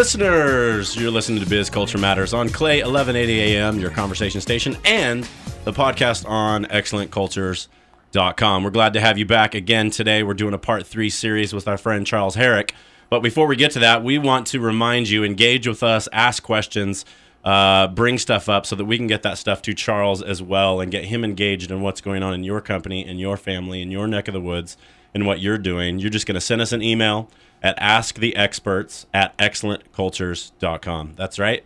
listeners, you're listening to Biz Culture Matters on Clay 1180 AM, your conversation station, and the podcast on excellentcultures.com. We're glad to have you back again today. We're doing a part 3 series with our friend Charles Herrick. But before we get to that, we want to remind you, engage with us, ask questions, bring stuff up so that we can get that stuff to Charles as well and get him engaged in what's going on in your company, in your family, in your neck of the woods, and what you're doing. You're just going to send us an email at asktheexperts@excellentcultures.com. That's right,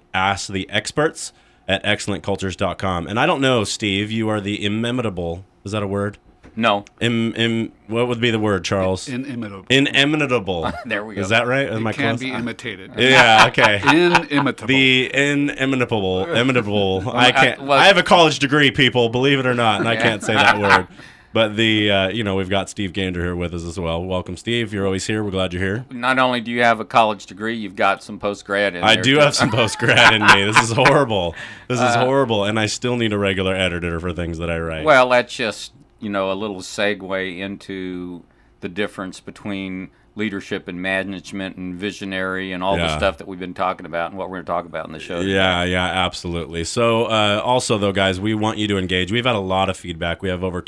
asktheexperts@excellentcultures.com. And I don't know, Steve, you are the inimitable, is that a word? No. What would be the word, Charles? Inimitable. Inimitable. There we go. Is that right? Am I It can close? be imitated. Yeah, okay. Inimitable. The inimitable. I can't. I have a college degree, people, believe it or not, and I can't say that word. But we've got Steve Gander here with us as well. Welcome, Steve. You're always here. We're glad you're here. Not only do you have a college degree, you've got some post-grad in there. I do have some post-grad in me. This is horrible. And I still need a regular editor for things that I write. Well, that's just, a little segue into the difference between leadership and management and visionary and all the stuff that we've been talking about and what we're going to talk about in the show today. Yeah, absolutely. So also, though, guys, we want you to engage. We've had a lot of feedback. We have over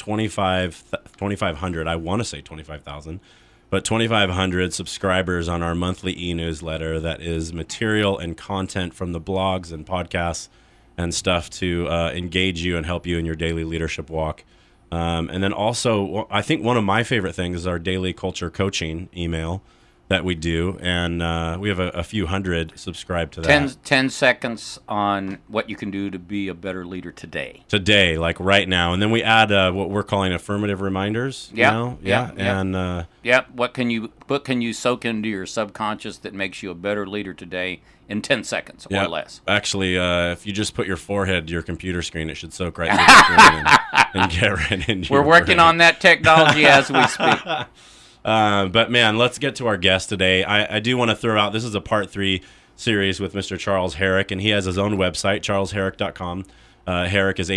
2,500, I want to say 25,000, but 2,500 subscribers on our monthly e-newsletter that is material and content from the blogs and podcasts and stuff to engage you and help you in your daily leadership walk. And then also, I think one of my favorite things is our daily culture coaching email that we do. And we have a few hundred subscribed to that. 10 seconds on what you can do to be a better leader today. Today, like right now. And then we add what we're calling affirmative reminders. Yeah. And what can you soak into your subconscious that makes you a better leader today in 10 seconds or less? Actually, if you just put your forehead to your computer screen, it should soak right through the screen and get right into We're working on that technology as we speak. But man, let's get to our guest today. I do want to throw out, this is a part 3 series with Mr. Charles Herrick, and he has his own website, charlesherrick.com. Herrick is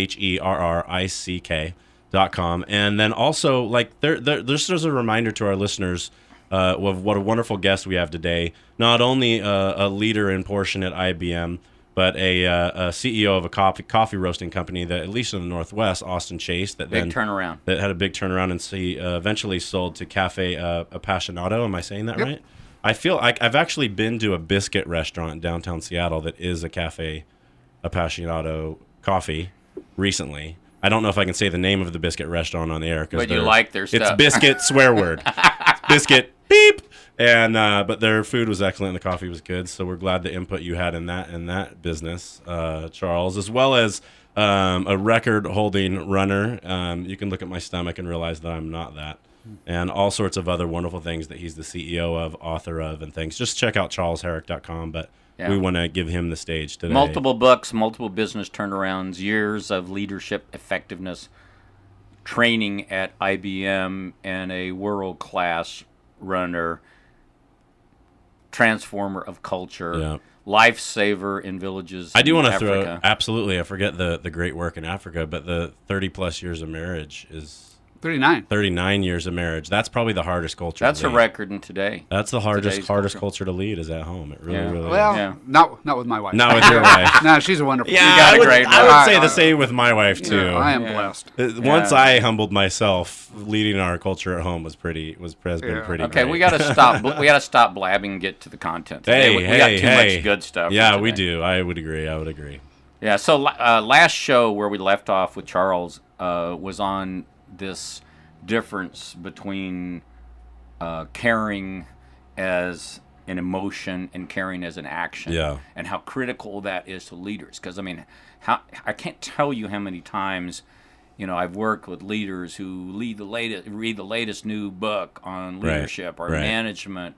HERRICK.com. And then also, like, there's a reminder to our listeners of what a wonderful guest we have today. Not only a leader in portion at IBM, but a CEO of a coffee roasting company that, at least in the Northwest, Austin Chase, that had a big turnaround, and he eventually sold to Cafe Appassionato. Am I saying that right? I feel like I've actually been to a biscuit restaurant in downtown Seattle that is a Cafe Appassionato coffee recently. I don't know if I can say the name of the biscuit restaurant on the air. But you like their stuff. It's biscuit, swear word. Biscuit, beep. And but their food was excellent and the coffee was good, so we're glad the input you had in that business, Charles, as well as a record-holding runner. You can look at my stomach and realize that I'm not that, and all sorts of other wonderful things that he's the CEO of, author of, and things. Just check out charlesherrick.com, but we want to give him the stage today. Multiple books, multiple business turnarounds, years of leadership effectiveness, training at IBM, and a world-class runner, transformer of culture, lifesaver in villages. I do want to Africa. Absolutely, I forget the great work in Africa, but the 30-plus years of marriage is... 39 years of marriage. That's probably the hardest culture That's to a lead. record in today. That's the hardest culture to lead is at home. It really Well, is. not with my wife. Not with your wife. No, she's a wonderful. I would say the same with my wife too. Yeah, I am blessed. Once I humbled myself, leading our culture at home has been pretty Okay, great. we got to stop. We got to stop blabbing and get to the content. Today. We got too much good stuff. Yeah, we do. I would agree. Yeah. So last show where we left off with Charles was on this difference between caring as an emotion and caring as an action, and how critical that is to leaders. Because I can't tell you how many times I've worked with leaders who read the latest new book on leadership or management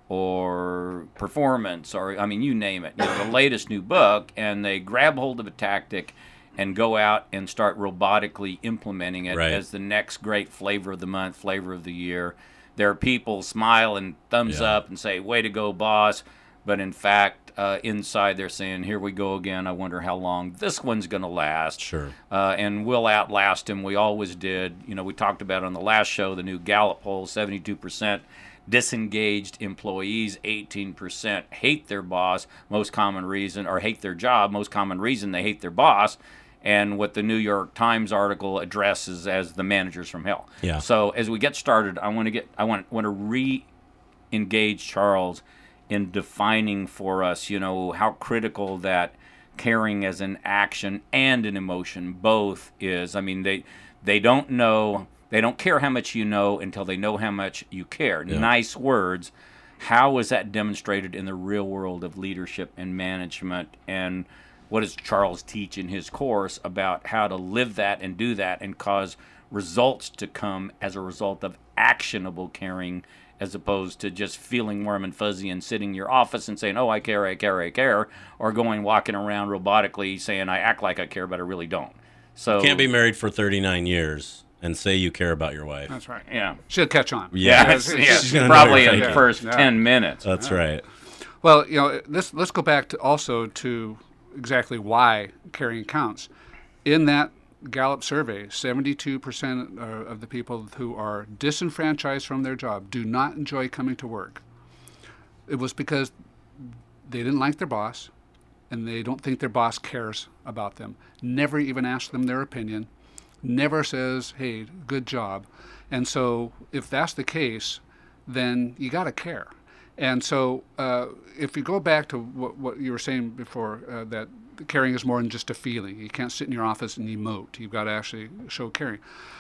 or performance, or you name it, the latest new book, and they grab hold of a tactic and go out and start robotically implementing it as the next great flavor of the month, flavor of the year. There are people smile and thumbs up and say, "Way to go, boss," but in fact, inside they're saying, "Here we go again. I wonder how long this one's going to last." Sure. And we'll outlast him. We always did. We talked about on the last show the new Gallup poll: 72% disengaged employees, 18% hate their boss, most common reason, or hate their job, most common reason they hate their boss, and what the New York Times article addresses as the managers from hell. Yeah. So as we get started, I want to re-engage Charles in defining for us, how critical that caring as an action and an emotion both is. I mean, they don't know, they don't care how much you know until they know how much you care. Yeah. Nice words. How is that demonstrated in the real world of leadership and management? And what does Charles teach in his course about how to live that and do that and cause results to come as a result of actionable caring, as opposed to just feeling warm and fuzzy and sitting in your office and saying, oh, I care, I care, I care, or walking around robotically saying, I act like I care, but I really don't. So You can't be married for 39 years and say you care about your wife. That's right. Yeah. She'll catch on. Yeah. She's gonna know probably you're in the faking. first Yeah. 10 minutes. That's right. Well, let's go back to exactly why caring counts. In that Gallup survey, 72% of the people who are disenfranchised from their job do not enjoy coming to work. It was because they didn't like their boss, and they don't think their boss cares about them. Never even asks them their opinion. Never says, hey, good job. And so if that's the case, then you got to care. And so if you go back to what you were saying before, that caring is more than just a feeling. You can't sit in your office and emote. You've got to actually show caring.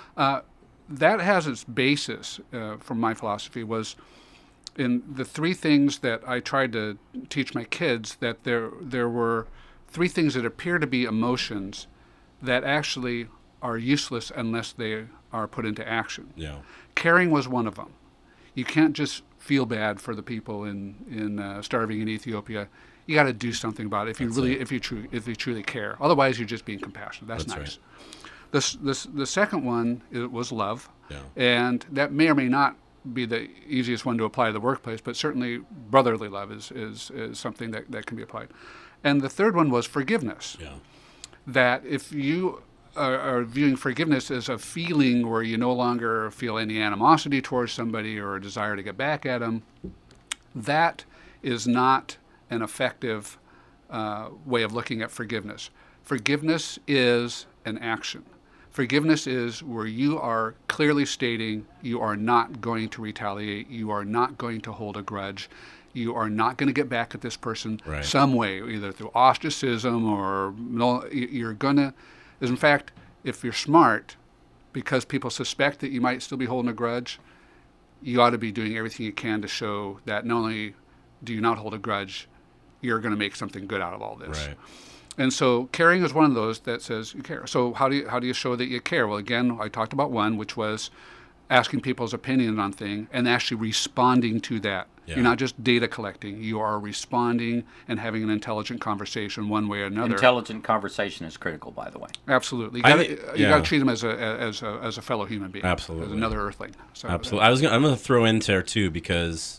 That has its basis, from my philosophy, was in the three things that I tried to teach my kids, that there were three things that appear to be emotions that actually are useless unless they are put into action. Yeah. Caring was one of them. You can't just feel bad for the people in starving in Ethiopia. You got to do something about it if you truly care. Otherwise, you're just being compassionate. That's nice. Right. The second one was love, Yeah. and that may or may not be the easiest one to apply to the workplace, but certainly brotherly love is something that can be applied. And the third one was forgiveness. Yeah. That if you are viewing forgiveness as a feeling where you no longer feel any animosity towards somebody or a desire to get back at them, that is not an effective way of looking at forgiveness. Forgiveness is an action. Forgiveness is where you are clearly stating you are not going to retaliate, you are not going to hold a grudge, you are not going to get back at this person some way, either through ostracism or you're going to. In fact, if you're smart, because people suspect that you might still be holding a grudge, you ought to be doing everything you can to show that not only do you not hold a grudge, you're going to make something good out of all this. Right. And so caring is one of those that says you care. So how do you show that you care? Well, again, I talked about one, which was asking people's opinion on thing and actually responding to that. Yeah. You're not just data collecting. You are responding and having an intelligent conversation one way or another. Intelligent conversation is critical, by the way. Absolutely. You Yeah. got to treat them as a fellow human being. Absolutely. As another earthling. So, Absolutely. I'm going to throw in there too, because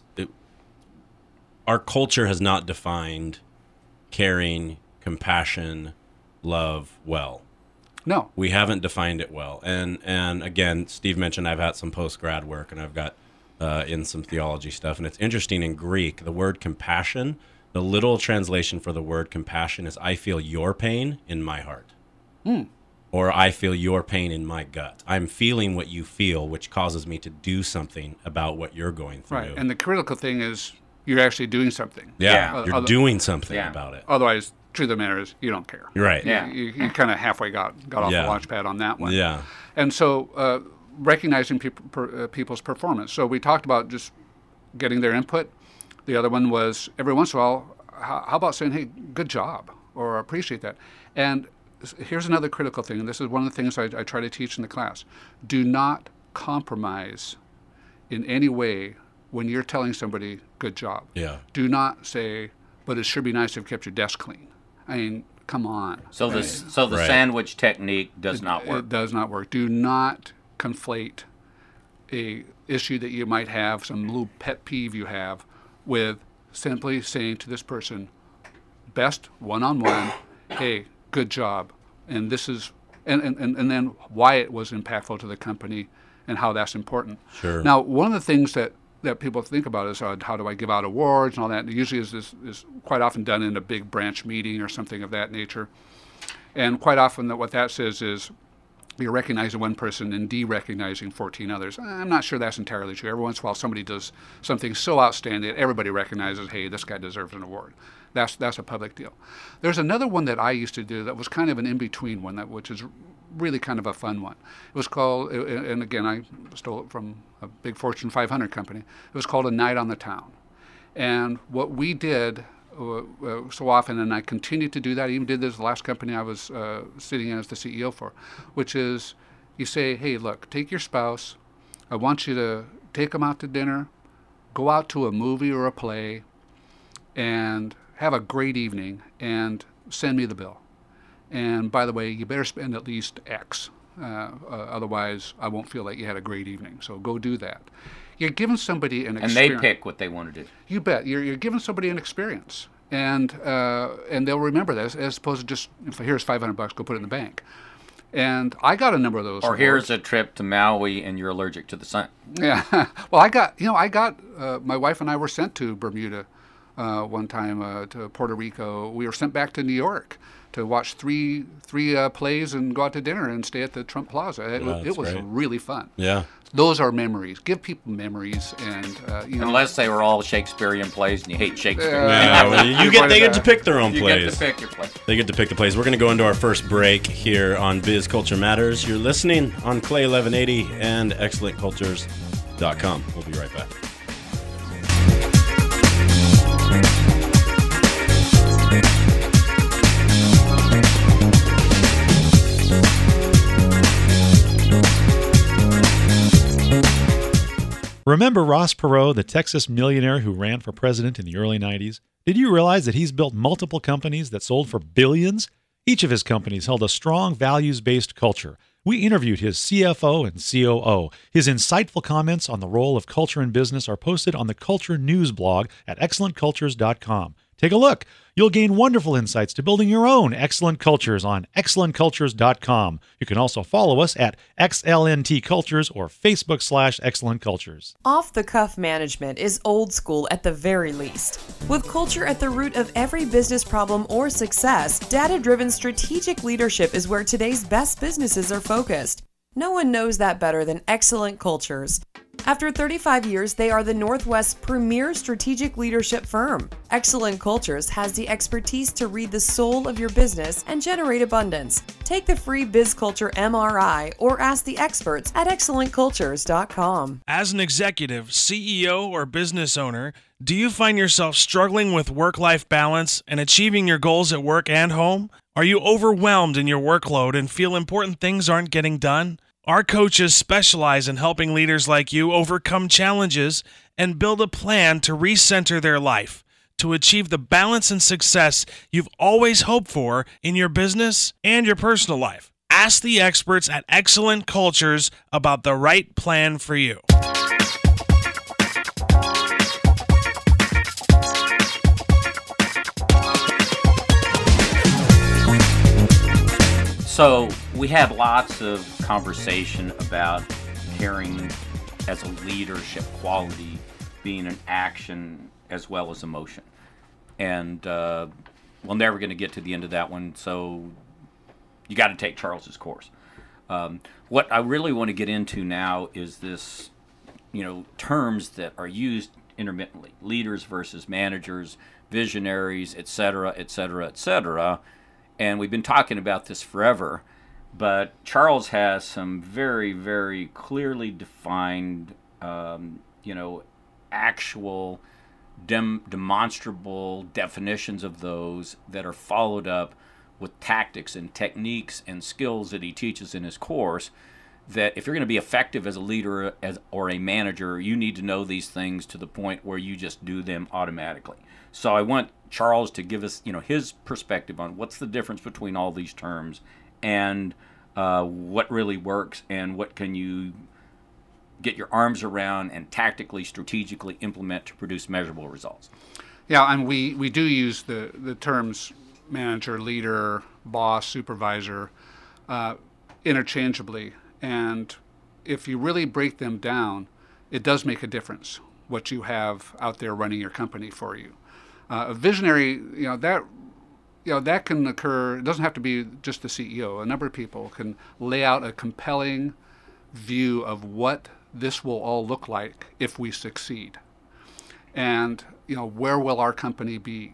our culture has not defined caring, compassion, love well. No. We haven't defined it well. And again, Steve mentioned I've had some post-grad work, and I've got in some theology stuff. And it's interesting, in Greek, the word compassion, the literal translation for the word compassion is I feel your pain in my heart. Or I feel your pain in my gut. I'm feeling what you feel, which causes me to do something about what you're going through. Right. And the critical thing is you're actually doing something. Yeah. You're doing something about it. Otherwise, truth of the matter is you don't care. Right. Yeah. You kind of halfway got off the launch pad on that one. Yeah. And so recognizing people's performance. So we talked about just getting their input. The other one was every once in a while, how about saying, hey, good job, or appreciate that. And here's another critical thing, and this is one of the things I try to teach in the class. Do not compromise in any way when you're telling somebody good job. Yeah. Do not say, but it sure be nice to have kept your desk clean. I mean, come on. So the sandwich technique does not work. It does not work. Do not conflate a issue that you might have, some little pet peeve you have, with simply saying to this person, best one-on-one, hey, good job. And this is, and then why it was impactful to the company and how that's important. Sure. Now, one of the things that that people think about is how do I give out awards and all that. And usually is quite often done in a big branch meeting or something of that nature. And quite often what that says is you're recognizing one person and de-recognizing 14 others. I'm not sure that's entirely true. Every once in a while somebody does something so outstanding that everybody recognizes, hey, this guy deserves an award. That's a public deal. There's another one that I used to do that was kind of an in-between one, which is really kind of a fun one. It was called, and again, I stole it from a big Fortune 500 company. It was called A Night on the Town. And what we did so often, and I continue to do that, I even did this the last company I was sitting in as the CEO for, which is you say, hey, look, take your spouse. I want you to take them out to dinner, go out to a movie or a play, and have a great evening, and send me the bill. And by the way, you better spend at least X. Otherwise, I won't feel like you had a great evening. So go do that. You're giving somebody an experience. And they pick what they want to do. You bet. You're giving somebody an experience. And they'll remember this, as opposed to just, here's $500, go put it in the bank. And I got a number of those. Or awards. here's a trip to Maui and you're allergic to the sun. Yeah. Well, I got my wife and I were sent to Bermuda one time, to Puerto Rico. We were sent back to New York to watch three plays and go out to dinner and stay at the Trump Plaza. It was great. really fun. Yeah. Those are memories. Give people memories, and Unless they were all Shakespearean plays and you hate Shakespeare. Yeah, well, they get to pick their own You plays. get to pick your play. They get to pick the plays. We're going to go into our first break here on Biz Culture Matters. You're listening on Clay 1180 and ExcellentCultures.com. We'll be right back. Remember Ross Perot, the Texas millionaire who ran for president in the early 90s? Did you realize that he's built multiple companies that sold for billions? Each of his companies held a strong values-based culture. We interviewed his CFO and COO. His insightful comments on the role of culture in business are posted on the Culture News blog at ExcellentCultures.com. Take a look. You'll gain wonderful insights to building your own excellent cultures on ExcellentCultures.com. You can also follow us at XLNT Cultures or Facebook/Excellent Cultures. Off-the-cuff management is old school at the very least. With culture at the root of every business problem or success, data-driven strategic leadership is where today's best businesses are focused. No one knows that better than Excellent Cultures. After 35 years, they are the Northwest's premier strategic leadership firm. Excellent Cultures has the expertise to read the soul of your business and generate abundance. Take the free BizCulture MRI or ask the experts at ExcellentCultures.com. As an executive, CEO, or business owner, do you find yourself struggling with work-life balance and achieving your goals at work and home? Are you overwhelmed in your workload and feel important things aren't getting done? Our coaches specialize in helping leaders like you overcome challenges and build a plan to recenter their life, to achieve the balance and success you've always hoped for in your business and your personal life. Ask the experts at Excellent Cultures about the right plan for you. So we have lots of conversation about caring as a leadership quality being an action as well as emotion. And we're never going to get to the end of that one, so you got to take Charles's course. What I really want to get into now is this, terms that are used intermittently: leaders versus managers, visionaries, et cetera, et cetera, et cetera. And we've been talking about this forever, but Charles has some very, very clearly defined, actual demonstrable definitions of those that are followed up with tactics and techniques and skills that he teaches in his course, that if you're going to be effective as a leader or a manager, you need to know these things to the point where you just do them automatically. So I want Charles to give us, his perspective on what's the difference between all these terms and what really works and what can you get your arms around and tactically, strategically implement to produce measurable results. Yeah, and we do use the terms manager, leader, boss, supervisor interchangeably. And if you really break them down, it does make a difference. what you have out there running your company for you. A visionary, that can occur. It doesn't have to be just the CEO. A number of people can lay out a compelling view of what this will all look like if we succeed. And, where will our company be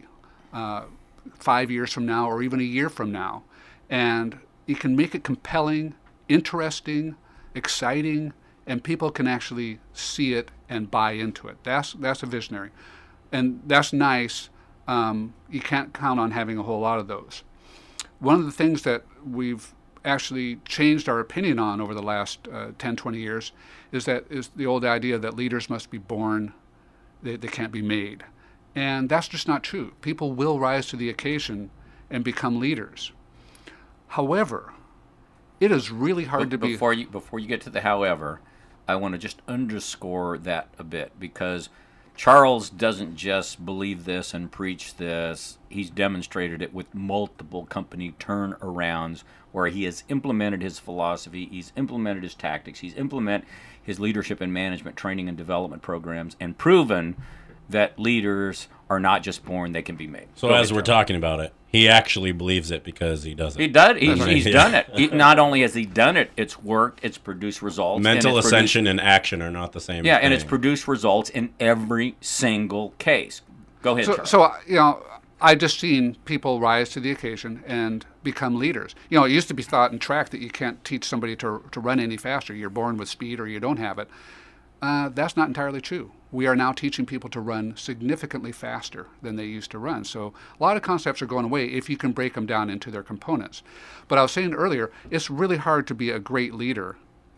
5 years from now or even a year from now? And you can make it compelling, interesting, exciting, and people can actually see it and buy into it. That's a visionary. And that's nice. You can't count on having a whole lot of those. One of the things that we've actually changed our opinion on over the last 10, 20 years is the old idea that leaders must be born, they can't be made. And that's just not true. People will rise to the occasion and become leaders. However, it is really hard to be... Before you get to the however, I want to just underscore that a bit, because Charles doesn't just believe this and preach this. He's demonstrated it with multiple company turnarounds where he has implemented his philosophy, he's implemented his tactics, he's implemented his leadership and management training and development programs, and proven that leaders are not just born, they can be made. So as we're talking about it, he actually believes it because he does it. He does. He's done it. Not only has he done it, it's worked, it's produced results. Mental ascension and action are not the same thing. And it's produced results in every single case. Go ahead, Charles. So, I've just seen people rise to the occasion and become leaders. It used to be thought in track that you can't teach somebody to run any faster. You're born with speed or you don't have it. That's not entirely true. We are now teaching people to run significantly faster than they used to run. So a lot of concepts are going away if you can break them down into their components. But I was saying earlier, it's really hard to be a great leader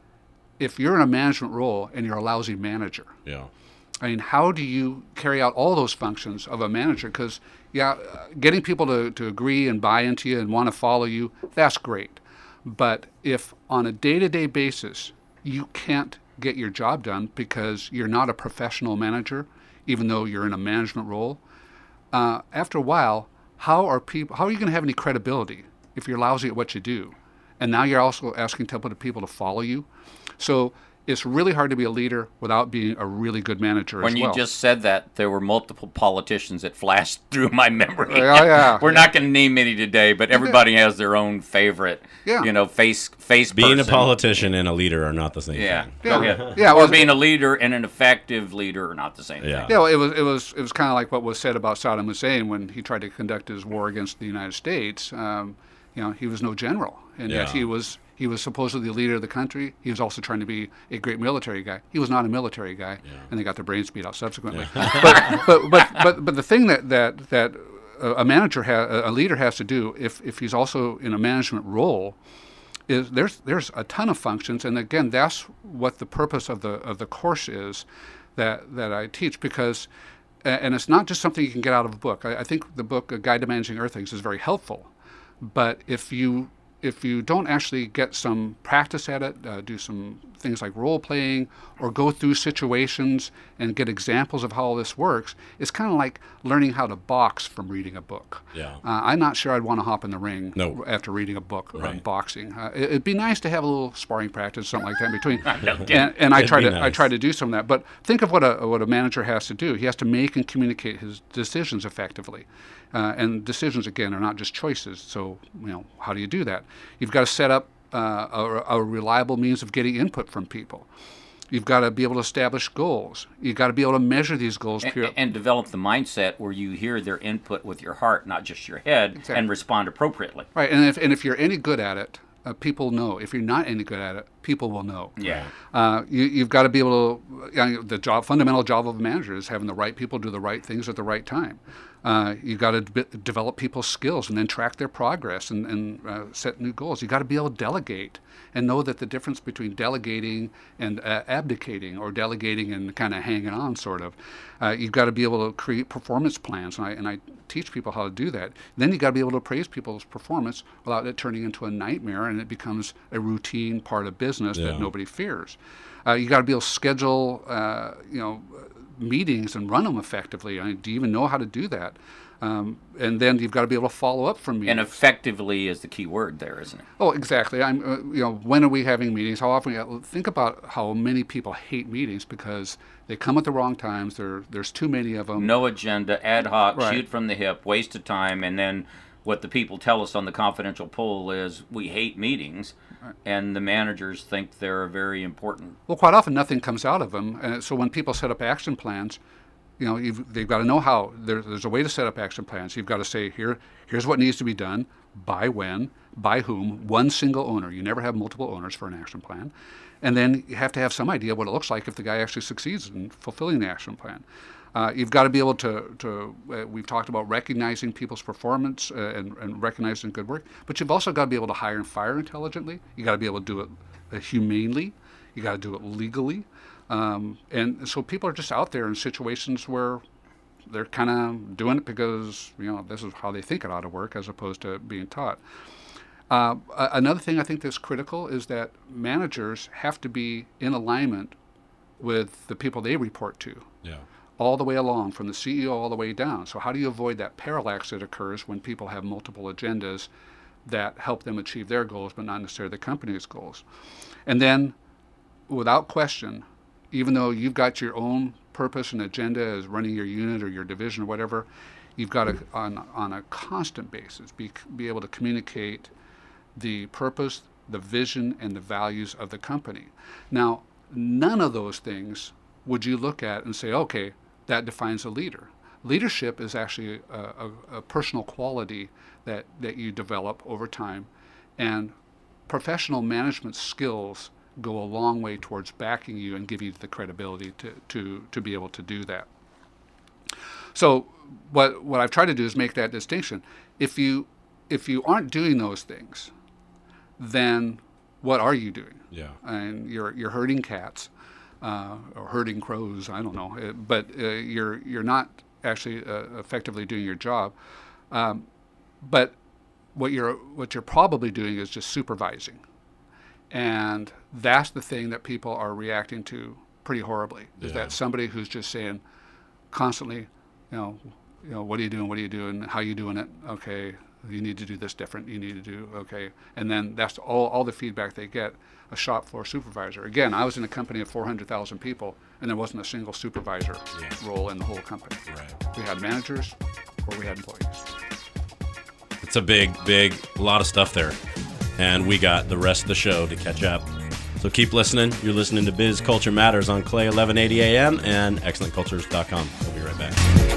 if you're in a management role and you're a lousy manager. Yeah. I mean, how do you carry out all those functions of a manager? Because, getting people to agree and buy into you and want to follow you, that's great. But if on a day-to-day basis you can't get your job done because you're not a professional manager, even though you're in a management role, after a while, how are you going to have any credibility if you're lousy at what you do? And now you're also asking people to follow you. So it's really hard to be a leader without being a really good manager as well. When you just said that, there were multiple politicians that flashed through my memory. Oh, yeah. We're not going to name any today, but everybody has their own favorite, face Being person. a politician and a leader are not the same thing. Go ahead. Yeah, or being a leader and an effective leader are not the same thing. Yeah, well, it was kind of like what was said about Saddam Hussein when he tried to conduct his war against the United States. He was no general, and yet he was supposedly the leader of the country. He was also trying to be a great military guy. He was not a military guy, and they got their brains beat out subsequently. But the thing that a leader has to do if he's also in a management role is there's a ton of functions, and again, that's what the purpose of the course is that I teach, because and it's not just something you can get out of a book. I think the book A Guide to Managing Earthlings is very helpful, but if you don't actually get some practice at it, do some things like role playing or go through situations and get examples of how all this works, it's kind of like learning how to box from reading a book. Yeah. I'm not sure I'd want to hop in the ring after reading a book on boxing. It'd be nice to have a little sparring practice, something like that in between. and I try to do some of that. But think of what a manager has to do. He has to make and communicate his decisions effectively. And decisions, again, are not just choices. So, how do you do that? You've got to set up a reliable means of getting input from people. You've got to be able to establish goals. You've got to be able to measure these goals. And develop the mindset where you hear their input with your heart, not just your head, and respond appropriately. Right, and if you're any good at it, people know. If you're not any good at it, people will know. Yeah. You've got to be able to. The fundamental job of a manager is having the right people do the right things at the right time. You've got to develop people's skills and then track their progress and set new goals. You've got to be able to delegate and know that the difference between delegating and abdicating, or delegating and kind of hanging on, sort of. You've got to be able to create performance plans, and I teach people how to do that. Then you've got to be able to praise people's performance without it turning into a nightmare and it becomes a routine part of business that nobody fears. You've got to be able to schedule, meetings and run them effectively. Do you even know how to do that? And then you've got to be able to follow up from meetings. And effectively is the key word there, isn't it? Oh, exactly. When are we having meetings? How often? Think about how many people hate meetings because they come at the wrong times. There's too many of them. No agenda, ad hoc, Right. shoot from the hip, waste of time, and then what the people tell us on the confidential poll is we hate meetings, and the managers think they're very important. Well, quite often nothing comes out of them. And so when people set up action plans, they've got to know how. There's a way to set up action plans. You've got to say, here's what needs to be done, by when, by whom, one single owner. You never have multiple owners for an action plan. And then you have to have some idea what it looks like if the guy actually succeeds in fulfilling the action plan. You've got to be able to we've talked about recognizing people's performance and recognizing good work, but you've also got to be able to hire and fire intelligently. You got to be able to do it humanely. You got to do it legally. And so people are just out there in situations where they're kind of doing it because, this is how they think it ought to work as opposed to being taught. Another thing I think that's critical is that managers have to be in alignment with the people they report to. Yeah. All the way along, from the CEO all the way down. So how do you avoid that parallax that occurs when people have multiple agendas that help them achieve their goals but not necessarily the company's goals? And then, without question, even though you've got your own purpose and agenda as running your unit or your division or whatever, you've got to, on a constant basis, be able to communicate the purpose, the vision, and the values of the company. Now, none of those things would you look at and say, okay, that defines a leader. Leadership is actually a personal quality that you develop over time, and professional management skills go a long way towards backing you and give you the credibility to be able to do that. So what I've tried to do is make that distinction. If you aren't doing those things, then what are you doing? Yeah. And you're herding cats. Or herding crows, I don't know, but you're not actually effectively doing your job. But what you're probably doing is just supervising, and that's the thing that people are reacting to pretty horribly. Is that somebody who's just saying constantly, what are you doing? What are you doing? How are you doing it? Okay, you need to do this different. You need to do okay, and then that's all the feedback they get. A shop floor supervisor. Again, I was in a company of 400,000 people, and there wasn't a single supervisor role in the whole company. Right. We had managers or we had employees. It's a big, a lot of stuff there. And we got the rest of the show to catch up. So keep listening. You're listening to Biz Culture Matters on Clay 1180 AM and excellentcultures.com. We'll be right back.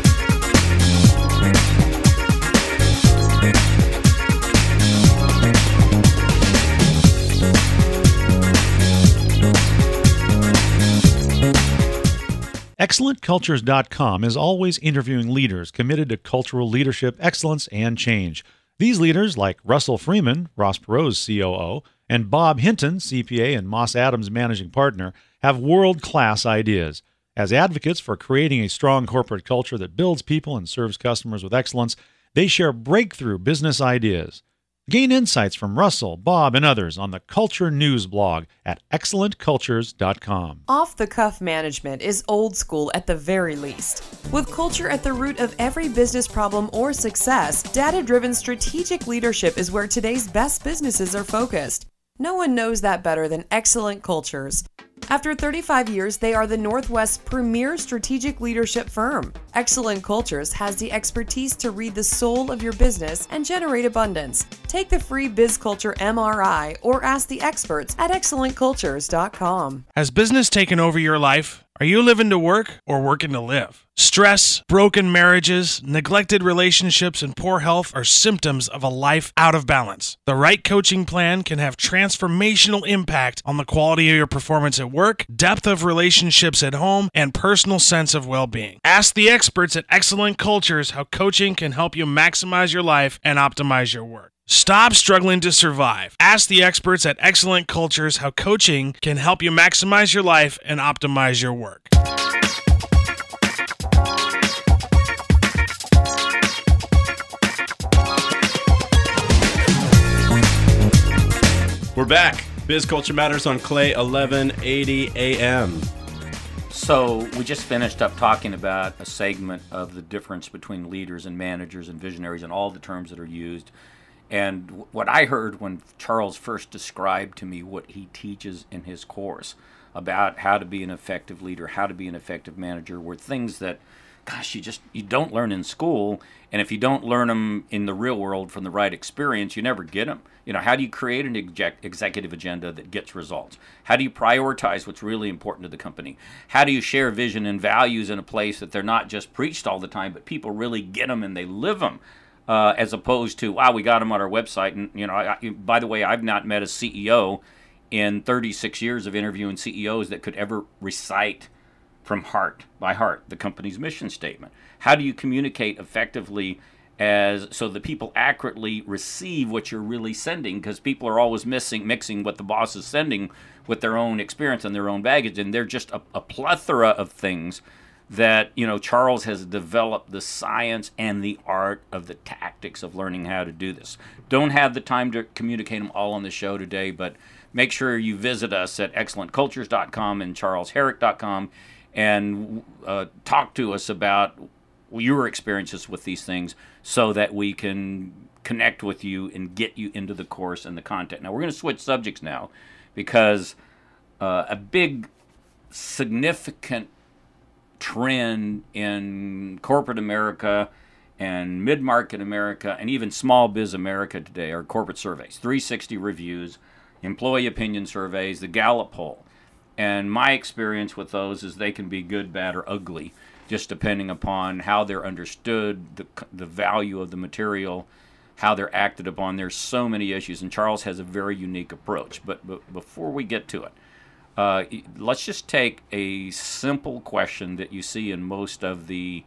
ExcellentCultures.com is always interviewing leaders committed to cultural leadership, excellence, and change. These leaders, like Russell Freeman, Ross Perot's COO, and Bob Hinton, CPA and Moss Adams managing partner, have world-class ideas. As advocates for creating a strong corporate culture that builds people and serves customers with excellence, they share breakthrough business ideas. Gain insights from Russell, Bob, and others on the Culture News blog at excellentcultures.com. Off-the-cuff management is old school at the very least. With culture at the root of every business problem or success, data-driven strategic leadership is where today's best businesses are focused. No one knows that better than Excellent Cultures. After 35 years, they are the Northwest's premier strategic leadership firm. Excellent Cultures has the expertise to read the soul of your business and generate abundance. Take the free BizCulture MRI or ask the experts at excellentcultures.com. Has business taken over your life? Are you living to work or working to live? Stress, broken marriages, neglected relationships, and poor health are symptoms of a life out of balance. The right coaching plan can have transformational impact on the quality of your performance at work, depth of relationships at home, and personal sense of well-being. Ask the experts at Excellent Cultures how coaching can help you maximize your life and optimize your work. Stop struggling to survive. Ask the experts at Excellent Cultures how coaching can help you maximize your life and optimize your work. We're back. Biz Culture Matters on Clay 1180 AM. So we just finished up talking about a segment of the difference between leaders and managers and visionaries and all the terms that are used. And what I heard when Charles first described to me what he teaches in his course about how to be an effective leader, how to be an effective manager, were things that, gosh, you don't learn in school. And if you don't learn them in the real world from the right experience, you never get them. You know, how do you create an executive agenda that gets results? How do you prioritize what's really important to the company? How do you share vision and values in a place that they're not just preached all the time, but people really get them and they live them? As opposed to, wow, we got them on our website. And, you know, by the way, I've not met a CEO in 36 years of interviewing CEOs that could ever recite by heart the company's mission statement. How do you communicate effectively so that people accurately receive what you're really sending? Because people are always mixing what the boss is sending with their own experience and their own baggage. And they're just a plethora of things that, you know, Charles has developed the science and the art of the tactics of learning how to do this. Don't have the time to communicate them all on the show today, but make sure you visit us at excellentcultures.com and charlesherrick.com and talk to us about your experiences with these things so that we can connect with you and get you into the course and the content. Now, we're going to switch subjects now because a big, significant trend in corporate America and mid-market America and even small biz America today are corporate surveys, 360 reviews, employee opinion surveys, the Gallup poll. And my experience with those is they can be good, bad, or ugly, just depending upon how they're understood, the value of the material, how they're acted upon. There's so many issues, and Charles has a very unique approach. But before we get to it, let's just take a simple question that you see in most of the,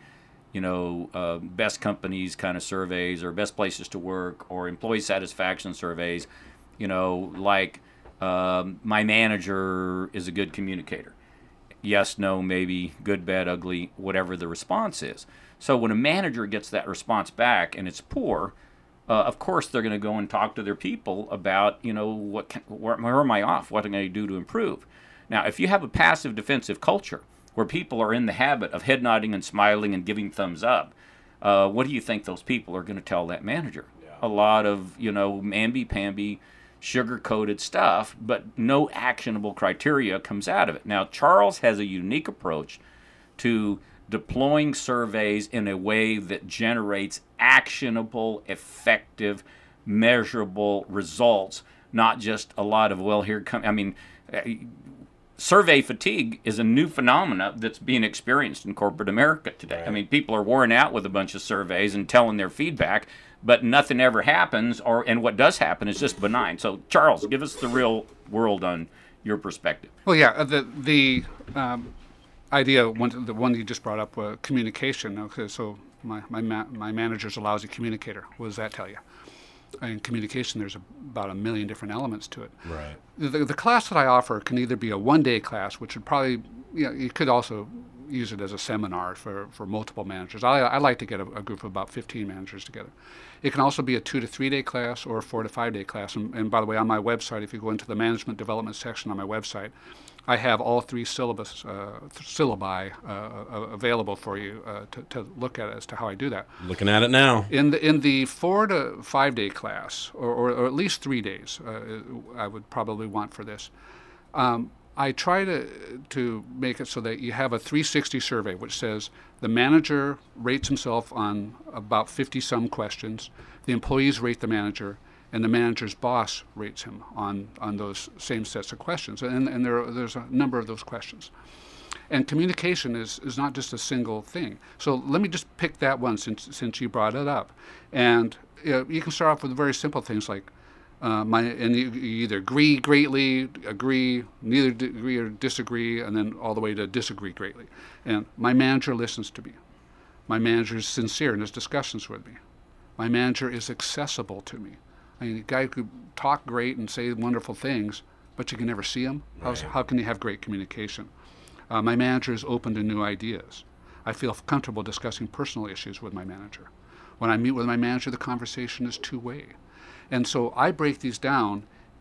best companies kind of surveys or best places to work or employee satisfaction surveys, like my manager is a good communicator. Yes, no, maybe, good, bad, ugly, whatever the response is. So when a manager gets that response back and it's poor, of course they're going to go and talk to their people about, where am I off? What am I going to do to improve? Now, if you have a passive defensive culture where people are in the habit of head nodding and smiling and giving thumbs up, what do you think those people are going to tell that manager? Yeah. A lot of, mamby-pamby, sugar-coated stuff, but no actionable criteria comes out of it. Now, Charles has a unique approach to deploying surveys in a way that generates actionable, effective, measurable results, not just a lot of, survey fatigue is a new phenomena that's being experienced in corporate America today. Right. People are worn out with a bunch of surveys and telling their feedback, but nothing ever happens, and what does happen is just benign. So, Charles, give us the real world on your perspective. Well, yeah, the idea, the one you just brought up, communication. Okay, so my manager's a lousy communicator. What does that tell you? In communication, there's about 1 million different elements to it. Right. The class that I offer can either be a one-day class, which would probably, you could also use it as a seminar for multiple managers. I like to get a group of about 15 managers together. It can also be a 2 to 3 day class or a 4 to 5 day class. And by the way, on my website, if you go into the management development section on my website, I have all 3 syllabi available for you to look at as to how I do that. Looking at it now. In the 4 to 5 day class, or at least 3 days, I would probably want for this. I try to make it so that you have a 360 survey, which says the manager rates himself on about 50-some questions, the employees rate the manager, and the manager's boss rates him on those same sets of questions. And there's a number of those questions. And communication is not just a single thing. So let me just pick that one since you brought it up. And you can start off with very simple things like, and you either agree greatly, agree, neither agree or disagree, and then all the way to disagree greatly. And my manager listens to me. My manager is sincere in his discussions with me. My manager is accessible to me. A guy could talk great and say wonderful things, but you can never see him. Right. How can you have great communication? My manager is open to new ideas. I feel comfortable discussing personal issues with my manager. When I meet with my manager, the conversation is two-way. And so I break these down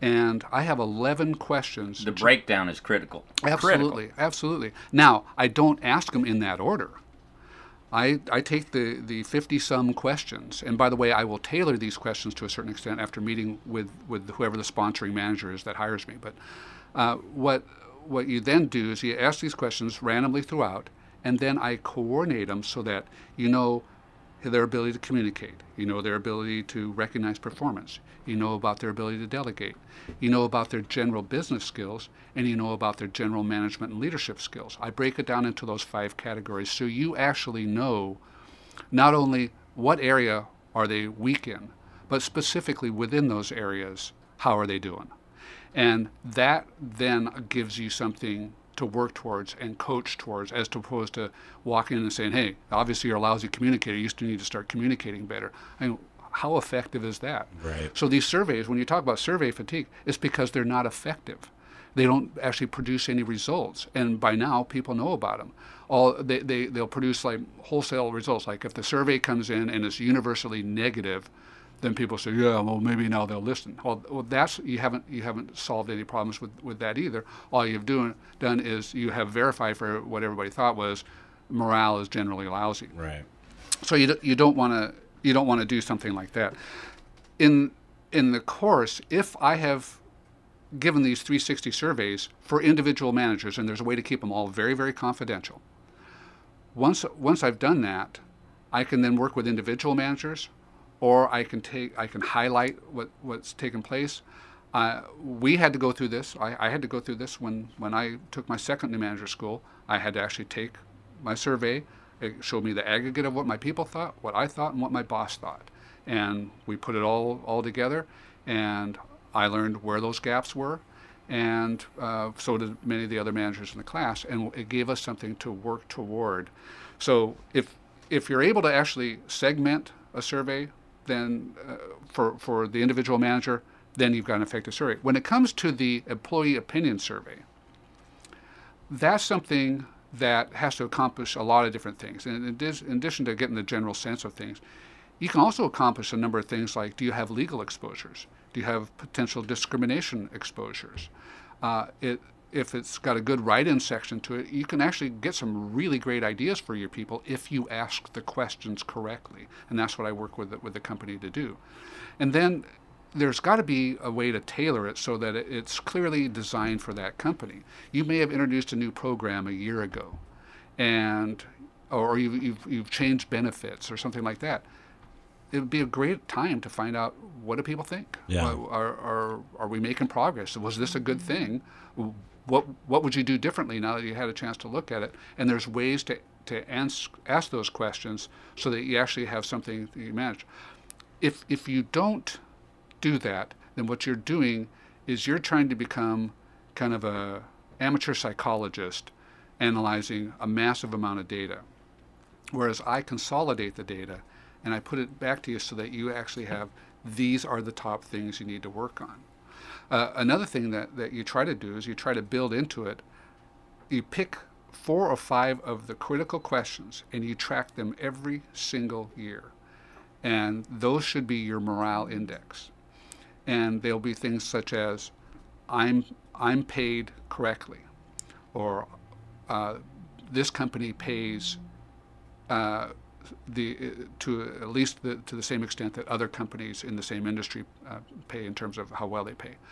And I have 11 questions. The breakdown is critical. Absolutely, absolutely. Now, I don't ask them in that order. I take the 50-some questions, and by the way, I will tailor these questions to a certain extent after meeting with whoever the sponsoring manager is that hires me. But what you then do is you ask these questions randomly throughout, and then I coordinate them so that you know their ability to communicate, you know their ability to recognize performance, you know about their ability to delegate, you know about their general business skills, and you know about their general management and leadership skills. I break it down into those 5 categories so you actually know not only what area are they weak in, but specifically within those areas, how are they doing? And that then gives you something to work towards and coach towards, as opposed to walking in and saying, hey, obviously you're a lousy communicator, you used to need to start communicating better. I mean, how effective is that? Right. So these surveys, when you talk about survey fatigue, it's because they're not effective. They don't actually produce any results. And by now, people know about them. They'll produce like wholesale results. Like if the survey comes in and it's universally negative, then people say, yeah, well, maybe now they'll listen. Well, that's you haven't solved any problems with that either. All you've done is you have verified for what everybody thought was morale is generally lousy. Right. So you don't want to do something like that. In the course, if I have given these 360 surveys for individual managers, and there's a way to keep them all very, very confidential. Once I've done that, I can then work with individual managers, or I can highlight what's taken place. We had to go through this. I had to go through this when I took my second new manager school. I had to actually take my survey. It showed me the aggregate of what my people thought, what I thought, and what my boss thought. And we put it all together, and I learned where those gaps were, and so did many of the other managers in the class, and it gave us something to work toward. So if you're able to actually segment a survey, then for the individual manager, then you've got an effective survey. When it comes to the employee opinion survey, that's something that has to accomplish a lot of different things. And in addition to getting the general sense of things, you can also accomplish a number of things like, do you have legal exposures? Do you have potential discrimination exposures? If it's got a good write-in section to it, you can actually get some really great ideas for your people if you ask the questions correctly. And that's what I work with the company to do. And then there's got to be a way to tailor it so that it's clearly designed for that company. You may have introduced a new program a year ago, or you've changed benefits or something like that. It would be a great time to find out, what do people think? Yeah. Are we making progress? Was this a good thing? What would you do differently now that you had a chance to look at it? And there's ways to ask those questions so that you actually have something that you manage. If you don't do that, then what you're doing is you're trying to become kind of a amateur psychologist analyzing a massive amount of data, whereas I consolidate the data and I put it back to you so that you actually have, these are the top things you need to work on. Another thing that you try to do is you try to build into it, you pick 4 or 5 of the critical questions and you track them every single year. And those should be your morale index. And there'll be things such as, I'm paid correctly, or this company pays to at least to the same extent that other companies in the same industry pay in terms of how well they pay.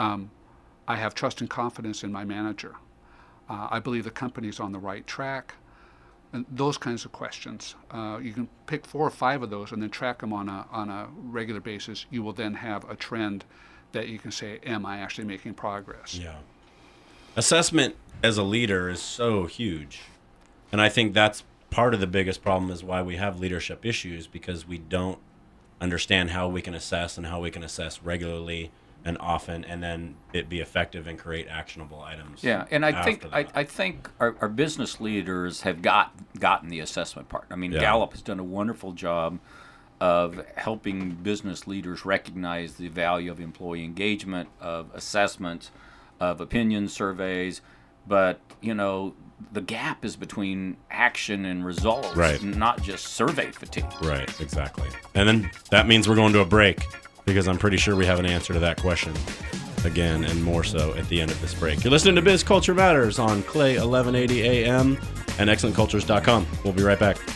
I have trust and confidence in my manager. I believe the company's on the right track. And those kinds of questions. You can pick 4 or 5 of those and then track them on a regular basis. You will then have a trend that you can say, am I actually making progress? Yeah. Assessment as a leader is so huge. And I think that's part of the biggest problem is why we have leadership issues, because we don't understand how we can assess and how we can assess regularly and often, and then it be effective and create actionable items. Yeah, and I think our business leaders have gotten the assessment part. I mean, Yeah. Gallup has done a wonderful job of helping business leaders recognize the value of employee engagement, of assessment, of opinion surveys, but the gap is between action and results, Right. not just survey fatigue. Right, exactly. And then that means we're going to a break, because I'm pretty sure we have an answer to that question. again and more so at the end of this break. You're listening to Biz Culture Matters on Clay 1180 AM and excellentcultures.com. We'll be right back.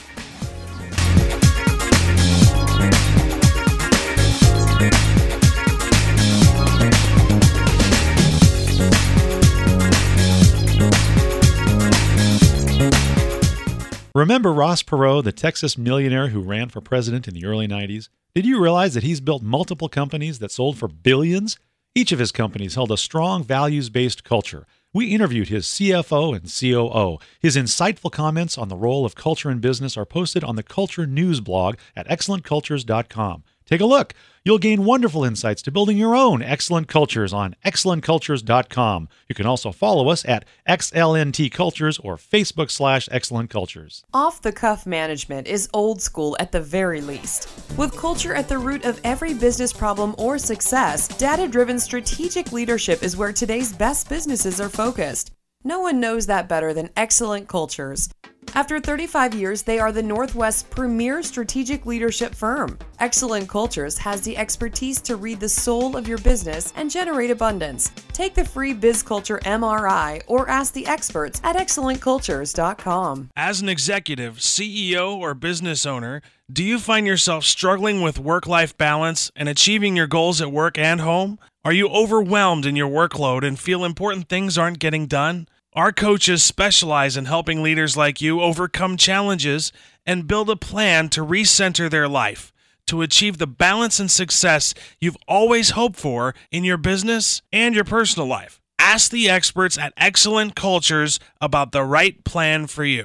Remember Ross Perot, the Texas millionaire who ran for president in the early 90s? Did you realize that he's built multiple companies that sold for billions? Each of his companies held a strong values-based culture. We interviewed his CFO and COO. His insightful comments on the role of culture in business are posted on the Culture News blog at excellentcultures.com. Take a look. You'll gain wonderful insights to building your own excellent cultures on excellentcultures.com. You can also follow us at XLNT Cultures or Facebook/Excellent Cultures. Off-the-cuff management is old school at the very least. With culture at the root of every business problem or success, data-driven strategic leadership is where today's best businesses are focused. No one knows that better than Excellent Cultures. After 35 years, they are the Northwest's premier strategic leadership firm. Excellent Cultures has the expertise to read the soul of your business and generate abundance. Take the free Biz Culture MRI or ask the experts at excellentcultures.com. As an executive, CEO, or business owner, do you find yourself struggling with work-life balance and achieving your goals at work and home? Are you overwhelmed in your workload and feel important things aren't getting done? Our coaches specialize in helping leaders like you overcome challenges and build a plan to recenter their life, to achieve the balance and success you've always hoped for in your business and your personal life. Ask the experts at Excellent Cultures about the right plan for you.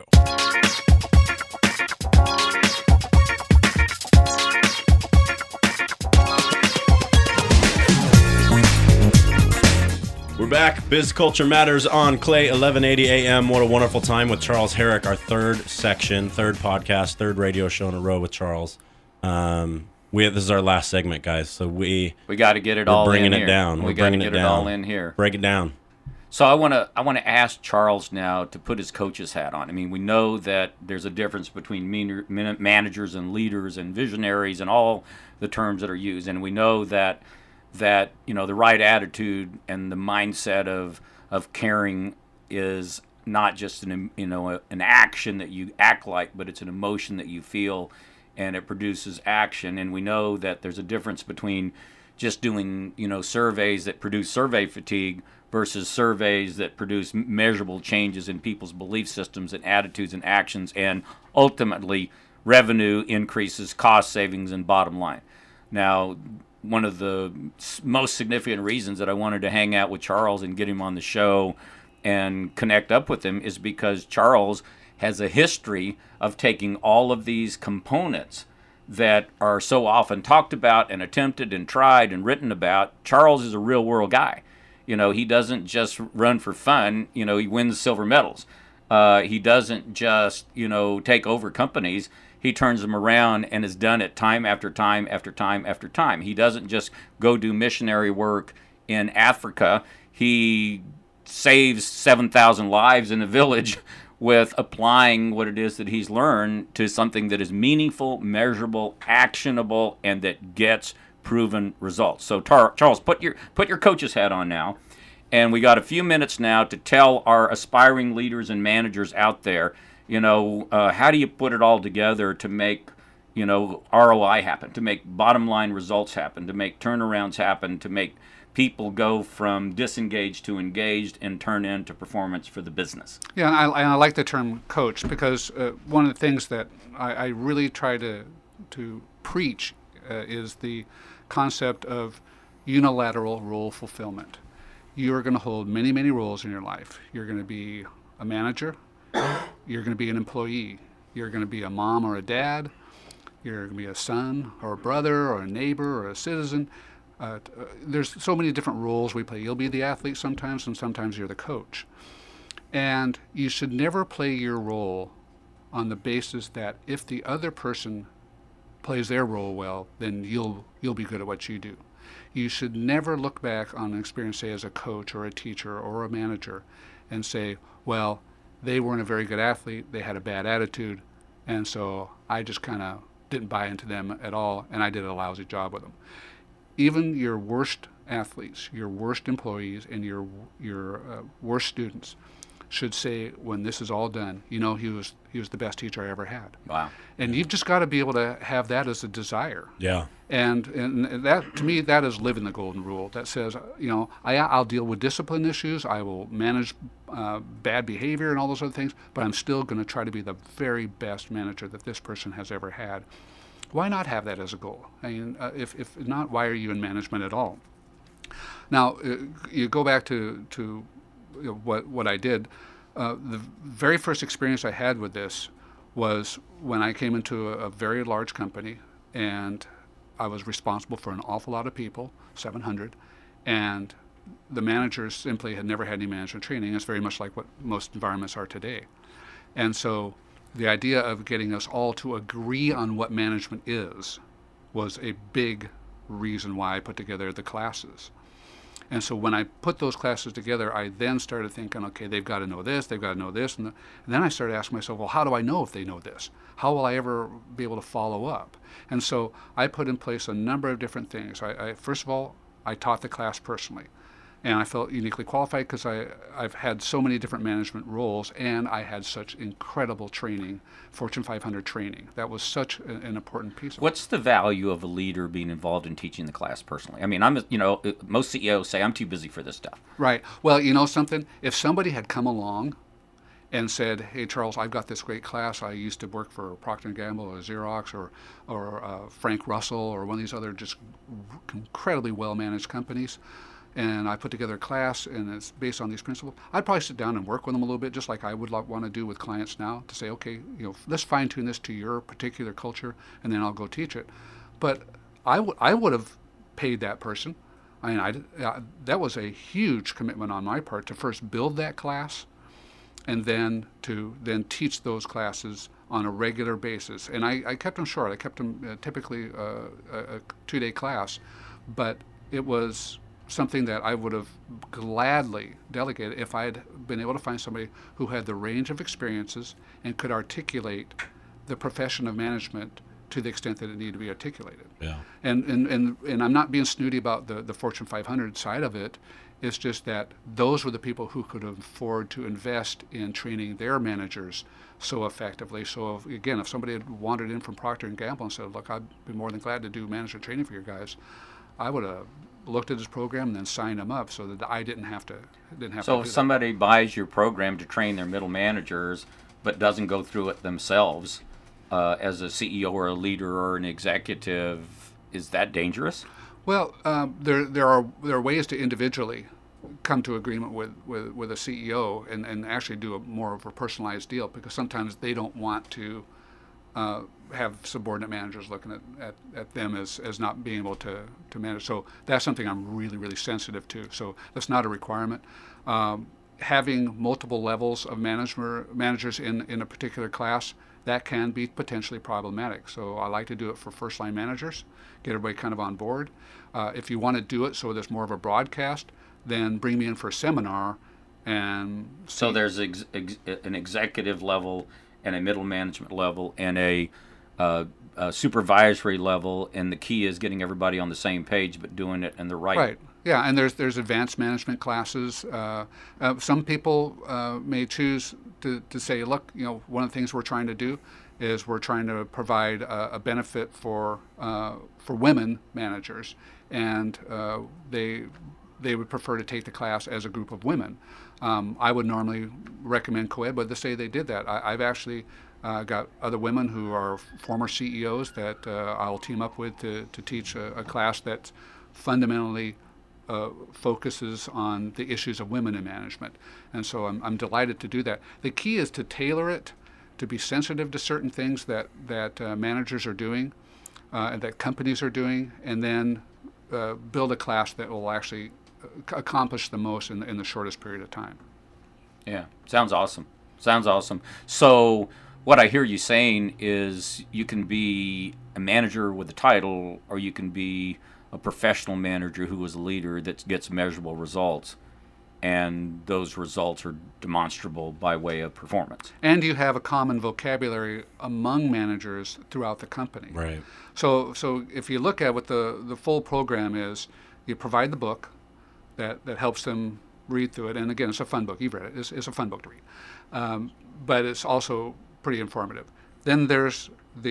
We're back. Biz Culture Matters on Clay 1180 AM. What a wonderful time with Charles Herrick, our third section, third podcast, third radio show in a row with Charles. This is our last segment, guys. So we got to get it all in here. We're bringing it down. We got to get it all in here. Break it down. So I want to ask Charles now to put his coach's hat on. I mean, we know that there's a difference between managers and leaders and visionaries and all the terms that are used, and we know that the right attitude and the mindset of caring is not just an action that you act like, but it's an emotion that you feel, and it produces action. And we know that there's a difference between just doing surveys that produce survey fatigue versus surveys that produce measurable changes in people's belief systems and attitudes and actions, and ultimately revenue increases, cost savings, and bottom line. Now, one of the most significant reasons that I wanted to hang out with Charles and get him on the show and connect up with him is because Charles has a history of taking all of these components that are so often talked about and attempted and tried and written about. Charles is a real world guy. He doesn't just run for fun. He wins silver medals. He doesn't just, take over companies. He turns them around and has done it time after time after time after time. He doesn't just go do missionary work in Africa. He saves 7,000 lives in a village with applying what it is that he's learned to something that is meaningful, measurable, actionable, and that gets proven results. So Charles, put your coach's hat on now, and we got a few minutes now to tell our aspiring leaders and managers out there, how do you put it all together to make, ROI happen, to make bottom line results happen, to make turnarounds happen, to make people go from disengaged to engaged and turn into performance for the business. Yeah, and I like the term coach because one of the things that I really try to preach is the concept of unilateral role fulfillment. You're going to hold many, many roles in your life. You're going to be a manager. You're going to be an employee. You're going to be a mom or a dad. You're going to be a son or a brother or a neighbor or a citizen. There's so many different roles we play. You'll be the athlete sometimes, and sometimes you're the coach. And you should never play your role on the basis that if the other person plays their role well, then you'll be good at what you do. You should never look back on an experience, say, as a coach or a teacher or a manager, and say, well, they weren't a very good athlete, they had a bad attitude, and so I just kind of didn't buy into them at all, and I did a lousy job with them. Even your worst athletes, your worst employees, and your worst students should say, when this is all done, he was the best teacher I ever had. Wow. And you've just got to be able to have that as a desire. Yeah. And that, to me, that is living the golden rule. That says, I'll deal with discipline issues, I will manage bad behavior and all those other things, but I'm still going to try to be the very best manager that this person has ever had. Why not have that as a goal? I mean, if not, why are you in management at all? Now, you go back to what I did. The very first experience I had with this was when I came into a very large company, and I was responsible for an awful lot of people, 700, and the managers simply had never had any management training. It's very much like what most environments are today. And so the idea of getting us all to agree on what management is was a big reason why I put together the classes. And so when I put those classes together, I then started thinking, okay, they've got to know this, they've got to know this. And then I started asking myself, well, how do I know if they know this? How will I ever be able to follow up? And so I put in place a number of different things. First of all, I taught the class personally. And I felt uniquely qualified because I've had so many different management roles, and I had such incredible training, Fortune 500 training. That was such an important piece of it. What's the value of a leader being involved in teaching the class personally? I mean, most CEOs say, I'm too busy for this stuff. Right. Well, you know something? If somebody had come along and said, hey, Charles, I've got this great class. I used to work for Procter & Gamble or Xerox or Frank Russell or one of these other just incredibly well-managed companies, and I put together a class, and it's based on these principles, I'd probably sit down and work with them a little bit, just like I would want to do with clients now, to say, okay, let's fine-tune this to your particular culture, and then I'll go teach it. But I would have paid that person. I mean, that was a huge commitment on my part to first build that class, and then to teach those classes on a regular basis. And I kept them short. I kept them typically a 2-day class, but it was something that I would have gladly delegated if I had been able to find somebody who had the range of experiences and could articulate the profession of management to the extent that it needed to be articulated. Yeah. And I'm not being snooty about the Fortune 500 side of it. It's just that those were the people who could afford to invest in training their managers so effectively. So if somebody had wandered in from Procter & Gamble and said, look, I'd be more than glad to do manager training for your guys, I would have looked at his program and then signed him up so that I didn't have to So do if somebody buys your program to train their middle managers but doesn't go through it themselves as a CEO or a leader or an executive, is that dangerous? Well, there are ways to individually come to agreement with a CEO and actually do more of a personalized deal, because sometimes they don't want to have subordinate managers looking at them as not being able to manage. So that's something I'm really, really sensitive to. So that's not a requirement. Having multiple levels of managers in a particular class, that can be potentially problematic. So I like to do it for first-line managers, get everybody kind of on board. If you want to do it so there's more of a broadcast, then bring me in for a seminar. And so there's an executive level and a middle management level and a supervisory level, and the key is getting everybody on the same page but doing it in the right. Yeah, and there's advanced management classes. Some people may choose to say, look, one of the things we're trying to do is we're trying to provide a benefit for women managers, and they would prefer to take the class as a group of women. I would normally recommend co-ed, but let's say they did that. I've actually got other women who are former CEOs that I'll team up with to teach a class that fundamentally focuses on the issues of women in management. And so I'm delighted to do that. The key is to tailor it, to be sensitive to certain things that managers are doing and that companies are doing, and then build a class that will actually accomplish the most in the shortest period of time. Yeah, sounds awesome. So what I hear you saying is you can be a manager with a title, or you can be a professional manager who is a leader that gets measurable results, and those results are demonstrable by way of performance. And you have a common vocabulary among managers throughout the company. Right. So if you look at what the full program is, you provide the book that helps them read through it. And again, it's a fun book. You've read it. It's a fun book to read. But it's also pretty informative. Then there's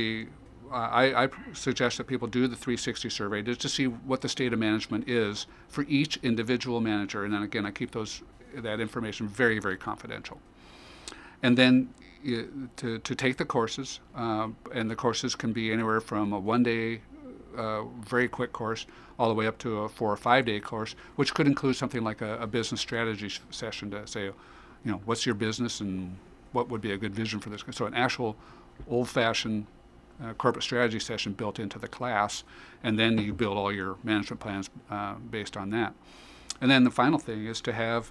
I suggest that people do the 360 survey just to see what the state of management is for each individual manager. And then again, I keep that information very, very confidential. And then to take the courses, and the courses can be anywhere from a one-day, very quick course all the way up to a 4 or 5 day course, which could include something like a business strategy session to say, what's your business and what would be a good vision for this. So an actual old-fashioned corporate strategy session built into the class, and then you build all your management plans based on that. And then the final thing is to have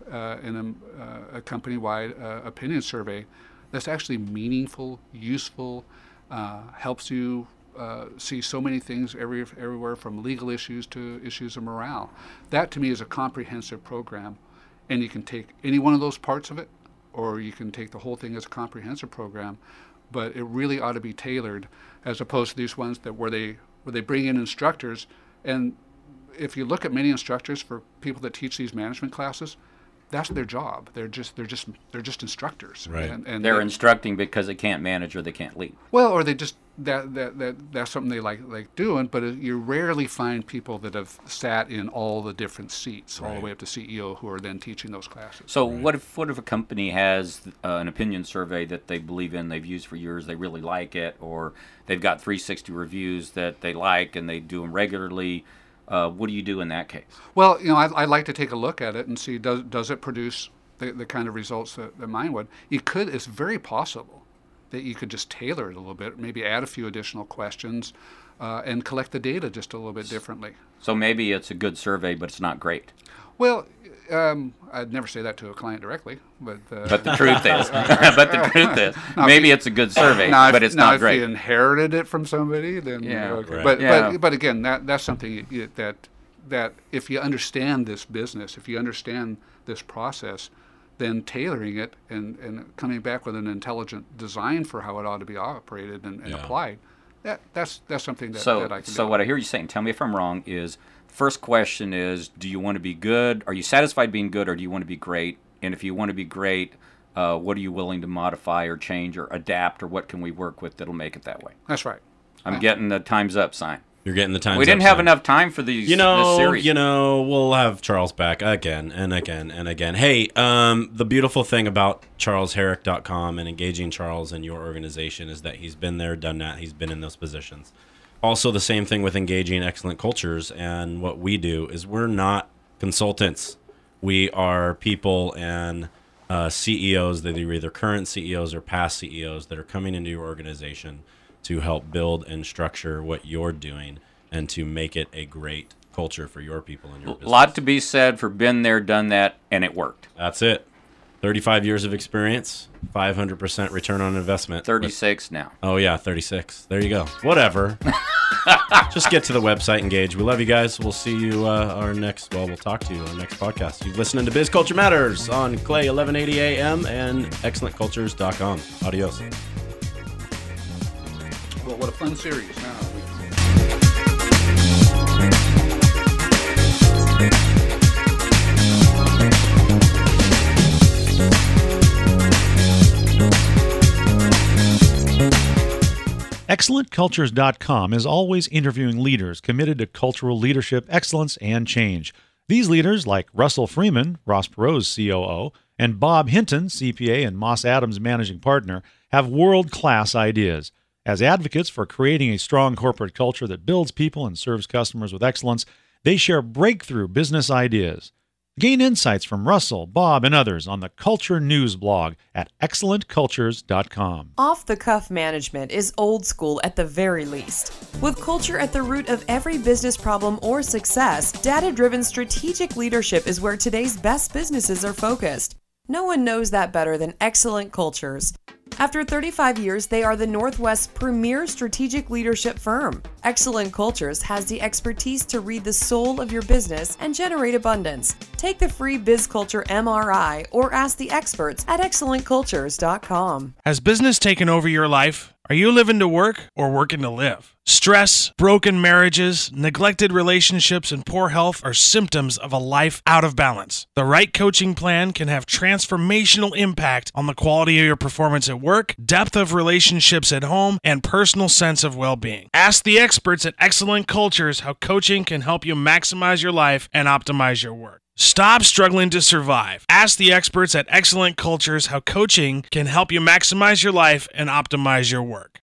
a company-wide opinion survey that's actually meaningful, useful, helps you see so many things everywhere from legal issues to issues of morale. That to me is a comprehensive program, and you can take any one of those parts of it, or you can take the whole thing as a comprehensive program. But it really ought to be tailored, as opposed to these ones where they bring in instructors. And if you look at many instructors for people that teach these management classes, that's their job. They're just instructors. Right. And They're instructing because they can't manage or they can't lead. Well, or they just that's something they like doing. But you rarely find people that have sat in all the different seats, all the way up to CEO, who are then teaching those classes. So what if a company has an opinion survey that they believe in, they've used for years, they really like it, or they've got 360 reviews that they like and they do them regularly? What do you do in that case? Well, I'd like to take a look at it and see does it produce the kind of results that mine would. It's very possible that you could just tailor it a little bit, maybe add a few additional questions, and collect the data just a little bit differently. So maybe it's a good survey, but it's not great. Well, I'd never say that to a client directly, but the truth is, maybe it's a good survey, but it's not great. If you inherited it from somebody, then okay. Right. But again, that's something that if you understand this business, if you understand this process, then tailoring it and coming back with an intelligent design for how it ought to be operated and applied, that's something that I can do. So what I hear you saying, tell me if I'm wrong, is first question is, do you want to be good? Are you satisfied being good, or do you want to be great? And if you want to be great, what are you willing to modify or change or adapt, or what can we work with that'll make it that way? That's right. I'm getting the time's up sign. You're getting the time's up. We didn't have enough time for this series. We'll have Charles back again and again and again. Hey, the beautiful thing about CharlesHerrick.com and engaging Charles in your organization is that he's been there, done that. He's been in those positions. Also, the same thing with engaging Excellent Cultures. And what we do is we're not consultants. We are people and CEOs that are either current CEOs or past CEOs that are coming into your organization to help build and structure what you're doing and to make it a great culture for your people and your business. A lot to be said for been there, done that, and it worked. That's it. 35 years of experience, 500% return on investment. 36 now. Oh, yeah, 36. There you go. Whatever. Just get to the website, engage. We love you guys. We'll see you we'll talk to you on our next podcast. You're listening to Biz Culture Matters on Clay 1180 AM and excellentcultures.com. Adios. Well, what a fun series. ExcellentCultures.com is always interviewing leaders committed to cultural leadership, excellence, and change. These leaders, like Russell Freeman, Ross Perot's COO, and Bob Hinton, CPA and Moss Adams managing partner, have world-class ideas. As advocates for creating a strong corporate culture that builds people and serves customers with excellence, they share breakthrough business ideas. Gain insights from Russell, Bob, and others on the Culture News blog at excellentcultures.com. Off-the-cuff management is old school at the very least. With culture at the root of every business problem or success, data-driven strategic leadership is where today's best businesses are focused. No one knows that better than Excellent Cultures. After 35 years, they are the Northwest's premier strategic leadership firm. Excellent Cultures has the expertise to read the soul of your business and generate abundance. Take the free Biz Culture MRI or ask the experts at excellentcultures.com. Has business taken over your life? Are you living to work or working to live? Stress, broken marriages, neglected relationships, and poor health are symptoms of a life out of balance. The right coaching plan can have transformational impact on the quality of your performance at work, depth of relationships at home, and personal sense of well-being. Ask the experts at Excellent Cultures how coaching can help you maximize your life and optimize your work. Stop struggling to survive. Ask the experts at Excellent Cultures how coaching can help you maximize your life and optimize your work.